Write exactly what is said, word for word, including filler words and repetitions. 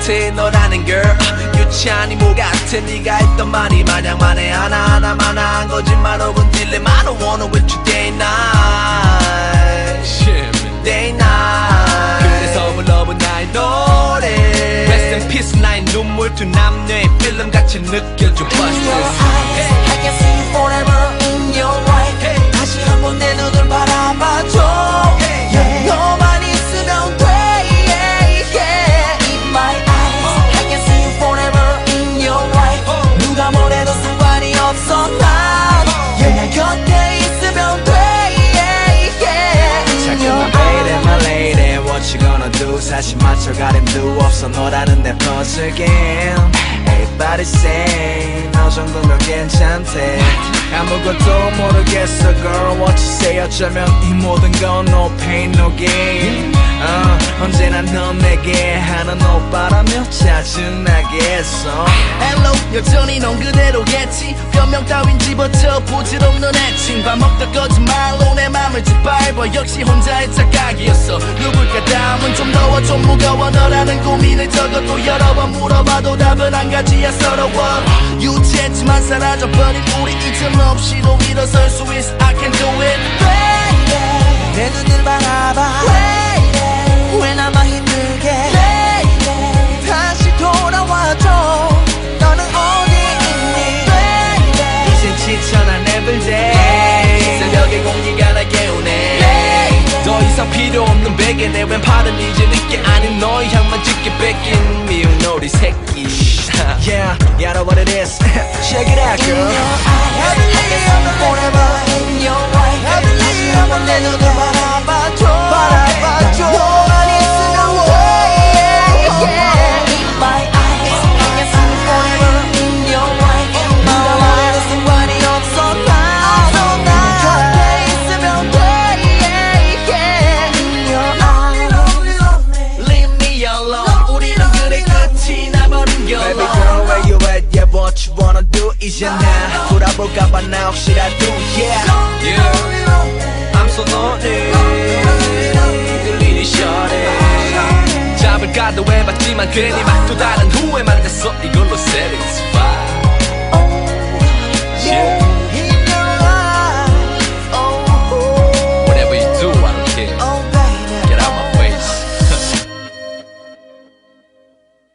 같아 너라는 girl. 유치한 이모 같아 네가 했던 말이 마냥 만에 하나하나만 한 거짓말 혹은 딜레마. I don't wanna with you day and night, day and night. 그래서 불러본 나의 노래 Rest in peace 나의 눈물 두 남녀의 필름같이 느껴져. Bust this. I can see you forever in your life. 다시 한번 내 눈을 바라봐줘. Yeah. 너만 있으면 돼. Yeah, yeah. In my eyes, I can see you forever in your life. 누가 뭐래도 상관이 없어 난. Yeah, 내 곁에 있으면 돼. Yeah, yeah. In your eyes. My lady, my lady, what you gonna do? 사실 맞춰갈 힘도 없어 너라는 내 puzzle game. Everybody say 너 정도면 괜찮대. 아무것도 모르겠어 girl what you say. 어쩌면 이 모든 건 no pain no gain. uh, 언제나 넌 내게 하는 오빠라며 짜증나겠어. Hello 여전히 넌 그대로겠지. 변명 따윈 집어쳐 부질없는 애칭. 밥 먹다 거짓말로 내 맘을 짓밟아. 역시 혼자의 착각이었어. 누굴까 다음은 좀 더워 좀 무거워. 너라는 고민을 적어도 여러 번 물어봐도 답은 한 가지야 서러워. 유치했지만 사라져버린 우리 이점 없이도 일어설 수 있어. I can do it baby. 내 눈을 바라봐. baby. 왜 나만 힘들게 baby. 다시 돌아와줘. 너는 어디 있니 baby. 이젠 지쳐 난 everyday. 새벽에 공기가 날 깨우네. baby. 더 이상 필요 없는 베개 내 왼팔은 이제 늦게 아닌 너의 향만 짙게 뺏긴 미운 놀이 새끼. Yeah, you know what it is. Check it out, girl. I believe I'm forever in your life. 다시 한번 내 눈을 바라봐줘. 바라봐줘. 너만 있으면 돼. In my eyes, I can see you forever in your life. 누가 말해도 상관이 없어 난. 네 곁에 있으면 돼. In your eyes. Leave me alone. 우리는 그래 끝이 나버린 겨. Baby girl, where you at? Yeah, what you wanna do? 이제 나 돌아볼까봐 나 혹시라도. Yeah, yeah. I'm so lonely. 들리니 shorty. 잡을까도 해봤지만 괜히 막 또 다른 후회만 됐어. 이걸로 satisfied. Yeah.